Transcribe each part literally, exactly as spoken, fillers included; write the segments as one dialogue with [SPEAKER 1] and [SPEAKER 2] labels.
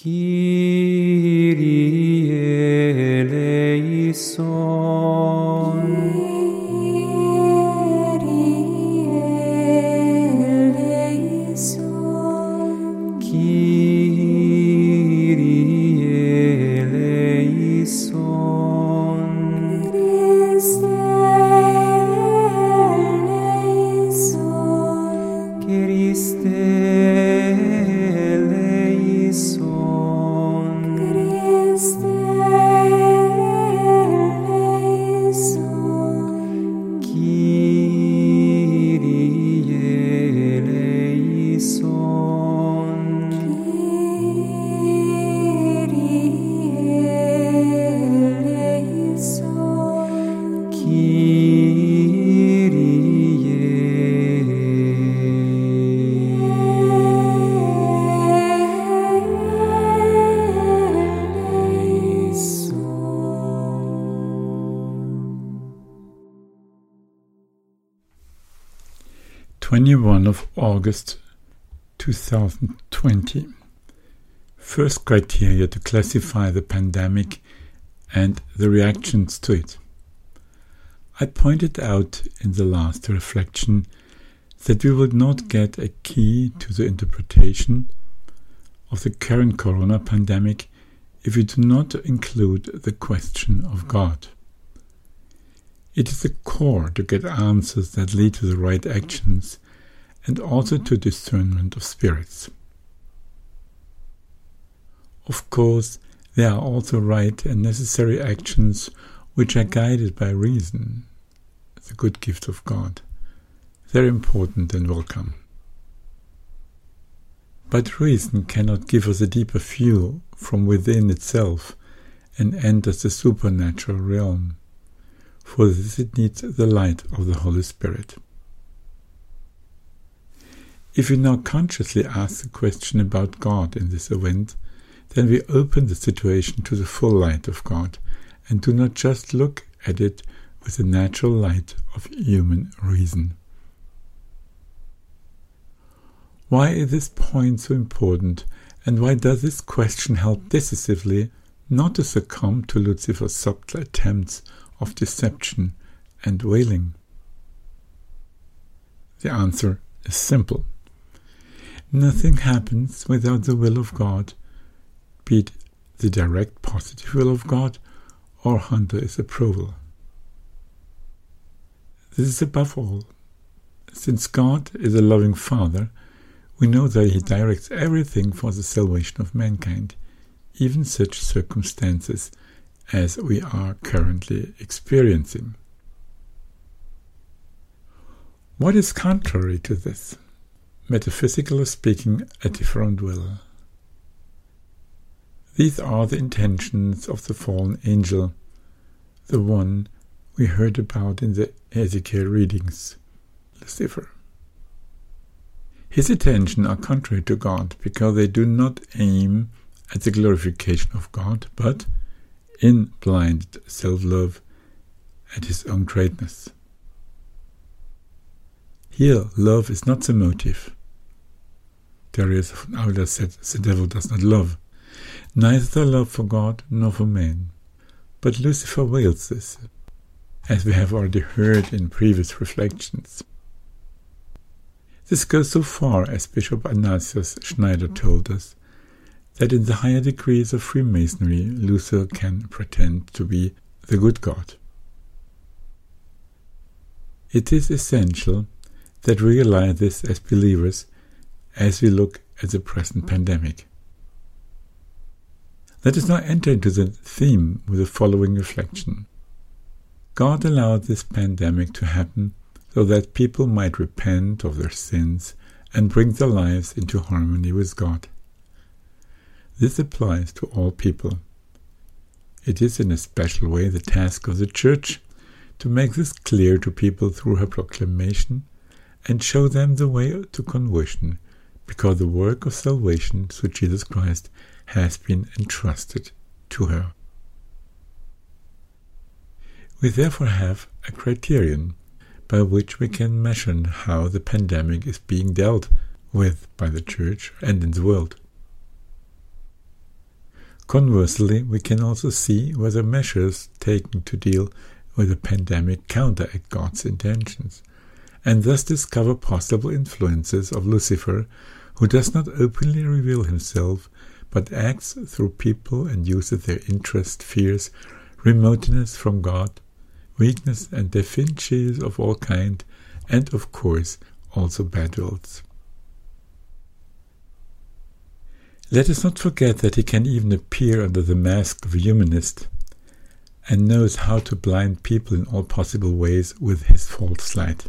[SPEAKER 1] Kyrie eleison.
[SPEAKER 2] twenty-first of August two thousand twenty. First criteria to classify the pandemic and the reactions to it. I pointed out in the last reflection that we would not get a key to the interpretation of the current corona pandemic if we do not include the question of God. It is the core to get answers that lead to the right actions and also to discernment of spirits. Of course, there are also right and necessary actions which are guided by reason, the good gift of God. They're important and welcome. But reason cannot give us a deeper view from within itself and enters the supernatural realm. For this it needs the light of the Holy Spirit. If we now consciously ask the question about God in this event, then we open the situation to the full light of God and do not just look at it with the natural light of human reason. Why is this point so important, and why does this question help decisively not to succumb to Lucifer's subtle attempts of deception and wailing? The answer is simple. Nothing happens without the will of God, be it the direct positive will of God or Hunter's approval. This is above all. Since God is a loving Father, we know that He directs everything for the salvation of mankind, even such circumstances as we are currently experiencing. What is contrary to this? Metaphysically speaking, a different will. These are the intentions of the fallen angel, the one we heard about in the Ezekiel readings, Lucifer. His intentions are contrary to God because they do not aim at the glorification of God, but in blinded self-love at his own greatness. Here, love is not the motive. Darius of Aula said, the devil does not love, neither the love for God nor for man. But Lucifer veils this, as we have already heard in previous reflections. This goes so far, as Bishop Ignatius Schneider told us, that in the higher degrees of Freemasonry, Lucifer can pretend to be the good God. It is essential that we realize this as believers as we look at the present pandemic. Let us now enter into the theme with the following reflection. God allowed this pandemic to happen so that people might repent of their sins and bring their lives into harmony with God. This applies to all people. It is in a special way the task of the Church to make this clear to people through her proclamation and show them the way to conversion, because the work of salvation through Jesus Christ has been entrusted to her. We therefore have a criterion by which we can measure how the pandemic is being dealt with by the Church and in the world. Conversely, we can also see whether measures taken to deal with the pandemic counteract God's intentions, and thus discover possible influences of Lucifer, who does not openly reveal himself, but acts through people and uses their interest, fears, remoteness from God, weakness and deficiencies of all kind, and of course also bad wills. Let us not forget that he can even appear under the mask of a humanist and knows how to blind people in all possible ways with his false light.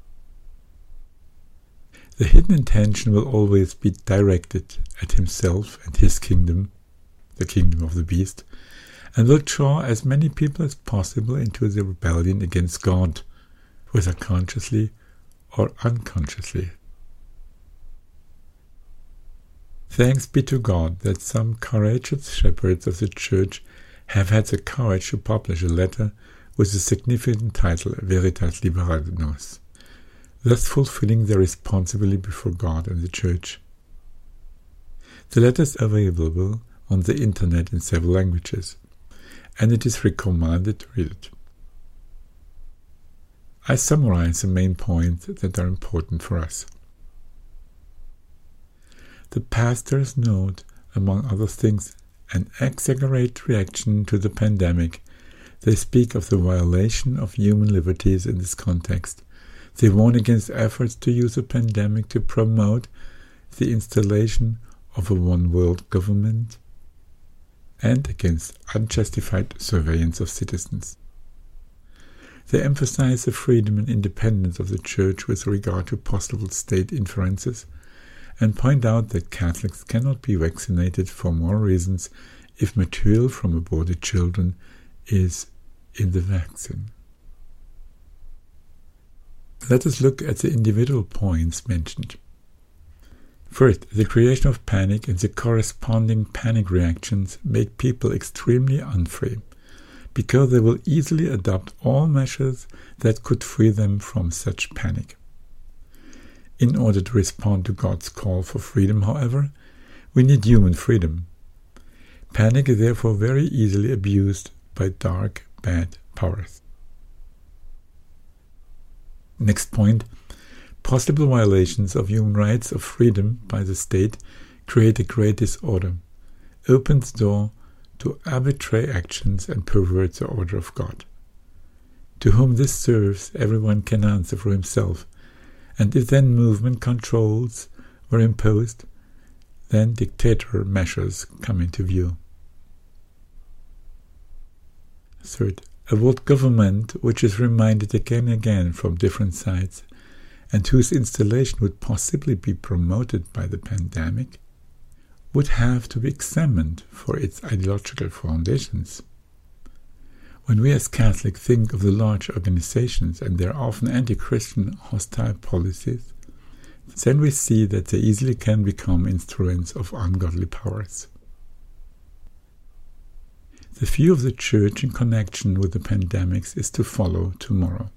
[SPEAKER 2] The hidden intention will always be directed at himself and his kingdom, the kingdom of the beast, and will draw as many people as possible into the rebellion against God, whether consciously or unconsciously. Thanks be to God that some courageous shepherds of the Church have had the courage to publish a letter with the significant title Veritas Libera Nos, thus fulfilling their responsibility before God and the Church. The letter is available on the internet in several languages, and it is recommended to read it. I summarize the main points that are important for us. The pastors note, among other things, an exaggerate reaction to the pandemic. They speak of the violation of human liberties in this context. They warn against efforts to use the pandemic to promote the installation of a one-world government and against unjustified surveillance of citizens. They emphasize the freedom and independence of the Church with regard to possible state interferences, and point out that Catholics cannot be vaccinated for more reasons if material from aborted children is in the vaccine. Let us look at the individual points mentioned. First, the creation of panic and the corresponding panic reactions make people extremely unfree, because they will easily adopt all measures that could free them from such panic. In order to respond to God's call for freedom, however, we need human freedom. Panic is therefore very easily abused by dark, bad powers. Next point, possible violations of human rights of freedom by the state create a great disorder, opens the door to arbitrary actions and perverts the order of God. To whom this serves, everyone can answer for himself, and if then movement controls were imposed, then dictator measures come into view. Third, a world government which is reminded again and again from different sides, and whose installation would possibly be promoted by the pandemic, would have to be examined for its ideological foundations. When we as Catholics think of the large organizations and their often anti-Christian hostile policies, then we see that they easily can become instruments of ungodly powers. The view of the Church in connection with the pandemics is to follow tomorrow.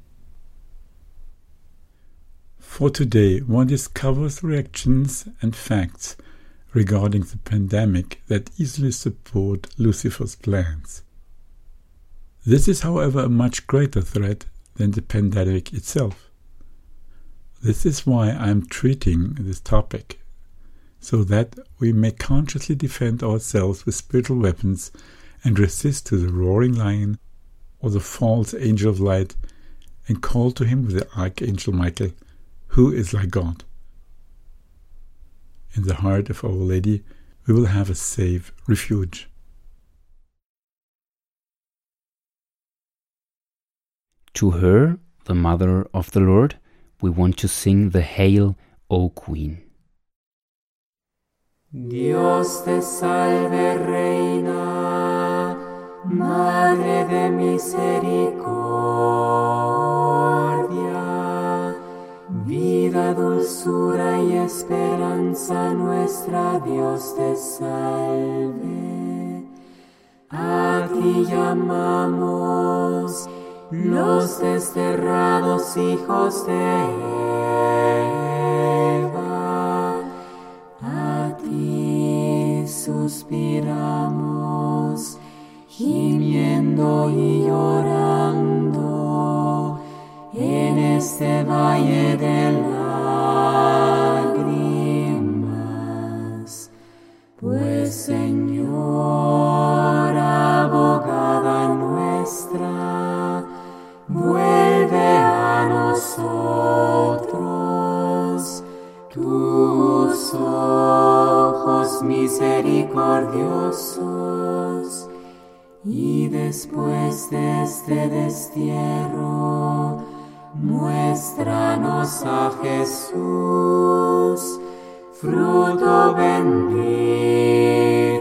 [SPEAKER 2] For today, one discovers reactions and facts regarding the pandemic that easily support Lucifer's plans. This is, however, a much greater threat than the pandemic itself. This is why I am treating this topic, so that we may consciously defend ourselves with spiritual weapons and resist to the roaring lion or the false angel of light, and call to him with the Archangel Michael, who is like God. In the heart of Our Lady, we will have a safe refuge.
[SPEAKER 3] To her, the Mother of the Lord, we want to sing the Hail, O Queen.
[SPEAKER 1] Dios te salve, Reina, Madre de misericordia, vida, dulzura y esperanza nuestra, Dios te salve. A ti llamamos los desterrados hijos de Eva, a ti suspiramos. suspiramos, gimiendo y llorando, en este valle de lágrimas. Pues, Señor, abogada nuestra, vuelve a nosotros tus ojos misericordiosos, y después de este destierro, muéstranos a Jesús, fruto bendito